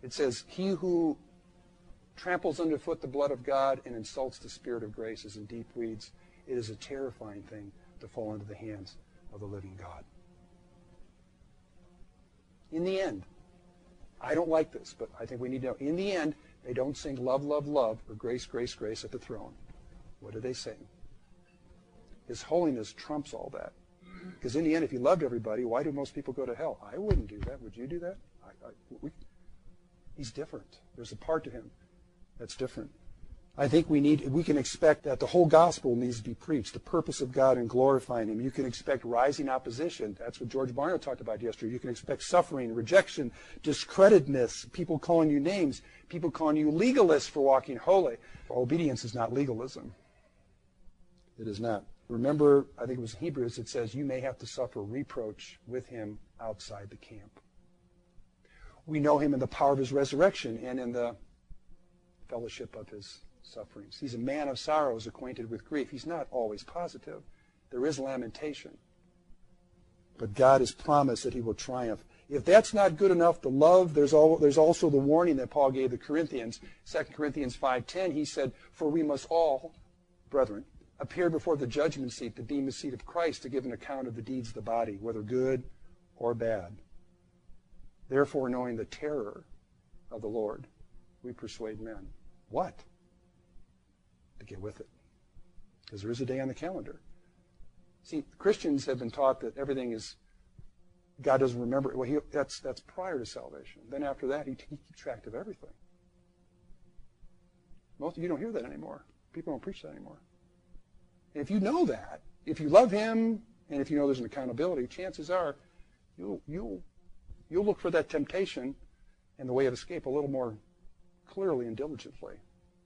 It says, he who tramples underfoot the blood of God and insults the Spirit of grace is in deep weeds. It is a terrifying thing to fall into the hands of the living God. In the end, I don't like this, but I think we need to know, in the end, they don't sing love, love, love, or grace, grace, grace at the throne. What do they sing? His holiness trumps all that. Because in the end, if he loved everybody, why do most people go to hell? I wouldn't do that. Would you do that? He's different. There's a part to him that's different. I think we can expect that the whole gospel needs to be preached, the purpose of God in glorifying him. You can expect rising opposition. That's what George Barna talked about yesterday. You can expect suffering, rejection, discreditedness, people calling you names, people calling you legalists for walking holy. Obedience is not legalism. It is not. Remember, I think it was Hebrews, it says, you may have to suffer reproach with him outside the camp. We know him in the power of his resurrection and in the fellowship of his sufferings. He's a man of sorrows, acquainted with grief. He's not always positive. There is lamentation. But God has promised that he will triumph. If that's not good enough, the love, there's also the warning that Paul gave the Corinthians. 2 Corinthians 5:10, he said, for we must all, brethren, appear before the judgment seat, the bema seat of Christ, to give an account of the deeds of the body, whether good or bad. Therefore, knowing the terror of the Lord, we persuade men. What? To get with it. Because there is a day on the calendar. See, Christians have been taught that everything is, God doesn't remember. Well, that's prior to salvation. Then after that, he keeps track of everything. Most of you don't hear that anymore. People don't preach that anymore. And if you know that, if you love him, and if you know there's an accountability, chances are you'll look for that temptation and the way of escape a little more clearly and diligently.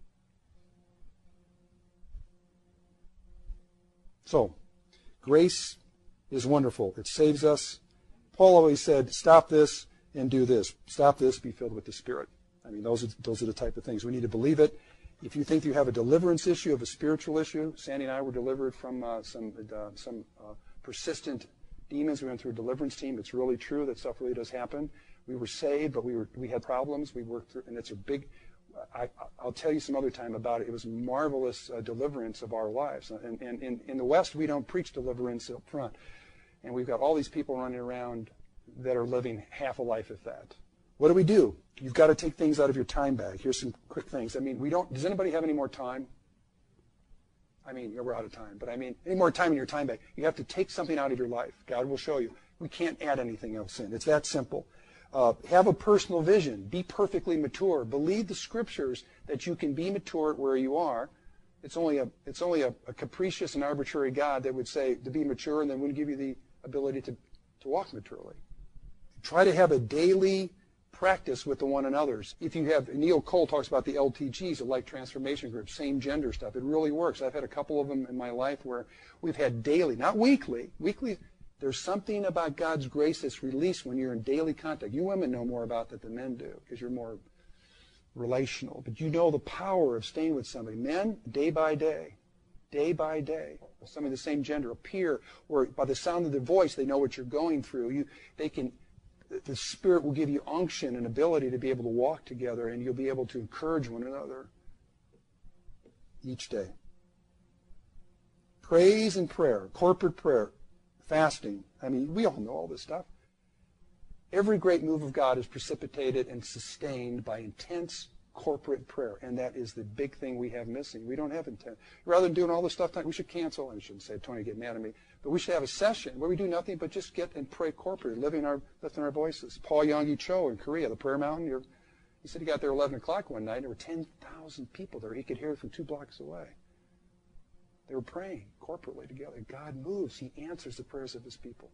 So, grace is wonderful. It saves us. Paul always said, stop this and do this. Stop this, be filled with the Spirit. I mean, those are the type of things. We need to believe it. If you think you have a deliverance issue, of a spiritual issue, Sandy and I were delivered from some persistent demons. We went through a deliverance team. It's really true. That stuff really does happen. We were saved, but we had problems. We worked through, and it's a big. I'll tell you some other time about it. It was a marvelous deliverance of our lives. And in the West, we don't preach deliverance up front, and we've got all these people running around that are living half a life, if that. What do? You've got to take things out of your time bag. Here's some quick things. I mean, does anybody have any more time? I mean, we're out of time, but I mean, any more time in your time bag. You have to take something out of your life. God will show you. We can't add anything else in. It's that simple. Have a personal vision. Be perfectly mature. Believe the Scriptures that you can be mature where you are. It's only a capricious and arbitrary God that would say to be mature and then wouldn't give you the ability to walk maturely. Try to have a daily practice with the one another's. If you have, Neil Cole talks about the LTGs, the Life Transformation Group, same gender stuff. It really works. I've had a couple of them in my life where we've had daily, not weekly. Weekly, there's something about God's grace that's released when you're in daily contact. You women know more about that than men do because you're more relational. But you know the power of staying with somebody. Men, day by day, somebody of the same gender appear, or by the sound of their voice, they know what you're going through. The Spirit will give you unction and ability to be able to walk together, and you'll be able to encourage one another each day. Praise and prayer, corporate prayer, fasting. I mean, we all know all this stuff. Every great move of God is precipitated and sustained by intense corporate prayer, and that is the big thing we have missing. We don't have intent. Rather than doing all this stuff, we should cancel. I shouldn't say it, Tony, get mad at me. But we should have a session where we do nothing but just get and pray corporately, lifting our voices. Paul Yonggi Cho in Korea, the Prayer Mountain. He said he got there 11 o'clock one night, and there were 10,000 people there. He could hear it from 2 blocks away. They were praying corporately together. God moves. He answers the prayers of his people.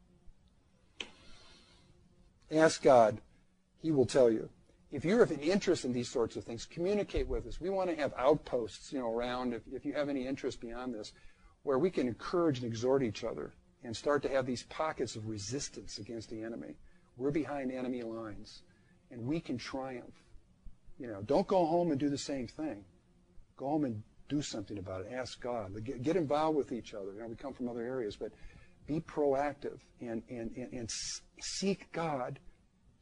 Ask God. He will tell you. If you have an interest in these sorts of things, communicate with us. We want to have outposts, around, if you have any interest beyond this, where we can encourage and exhort each other and start to have these pockets of resistance against the enemy. We're behind enemy lines, and we can triumph. Don't go home and do the same thing. Go home and do something about it. Ask God. Get involved with each other. We come from other areas, but be proactive and seek God.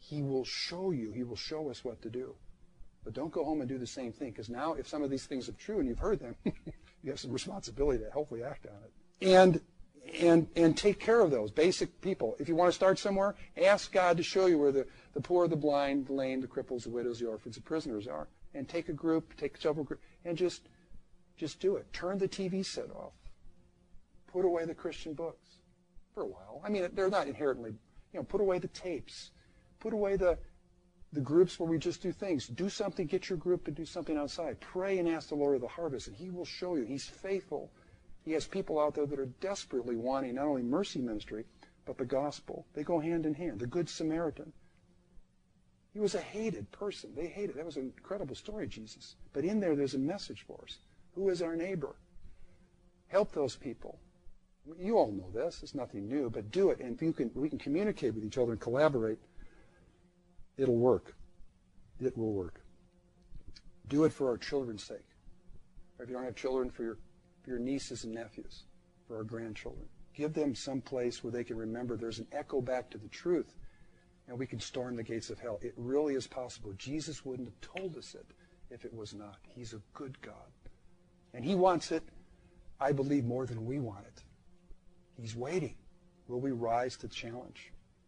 He will show you. He will show us what to do. But don't go home and do the same thing, because now if some of these things are true and you've heard them, you have some responsibility to hopefully act on it. And take care of those basic people. If you want to start somewhere, ask God to show you where the poor, the blind, the lame, the cripples, the widows, the orphans, the prisoners are. And take a group, take several groups, and just do it. Turn the TV set off. Put away the Christian books for a while. I mean, they're not inherently, put away the tapes. Put away the groups where we just do things. Do something, get your group and do something outside. Pray and ask the Lord of the harvest, and He will show you. He's faithful. He has people out there that are desperately wanting not only mercy ministry, but the gospel. They go hand in hand. The Good Samaritan. He was a hated person. They hated. That was an incredible story, Jesus. But in there's a message for us. Who is our neighbor? Help those people. You all know this. It's nothing new, but do it. And if we can communicate with each other and collaborate, it'll work. It will work. Do it for our children's sake. Or if you don't have children, for your nieces and nephews, for our grandchildren. Give them some place where they can remember there's an echo back to the truth, and we can storm the gates of hell. It really is possible. Jesus wouldn't have told us it if it was not. He's a good God. And He wants it, I believe, more than we want it. He's waiting. Will we rise to the challenge?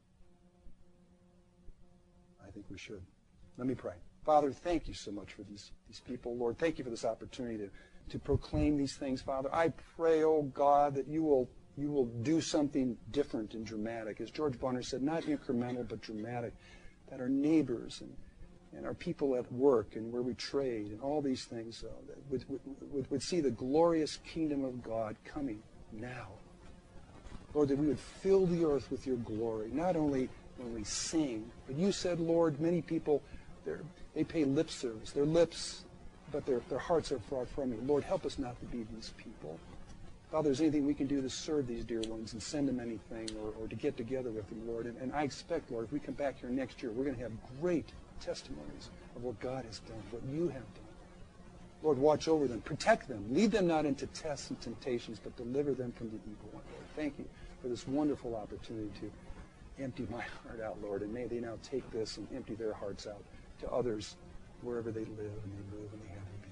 I think we should. Let me pray. Father, thank you so much for these people. Lord, thank you for this opportunity to proclaim these things, Father. I pray, oh God, that you will do something different and dramatic. As George Bonner said, not incremental, but dramatic. That our neighbors and our people at work and where we trade and all these things would see the glorious kingdom of God coming now. Lord, that we would fill the earth with your glory, not only when we sing, but you said, Lord, many people, they pay lip service. Their lips, but their hearts are far from you. Lord, help us not to be these people. Father, is there anything we can do to serve these dear ones and send them anything or to get together with them, Lord? And I expect, Lord, if we come back here next year, we're going to have great testimonies of what God has done, what you have done. Lord, watch over them. Protect them. Lead them not into tests and temptations, but deliver them from the evil one, Lord. Thank you for this wonderful opportunity to empty my heart out, Lord, and may they now take this and empty their hearts out to others wherever they live and they move and they have their being.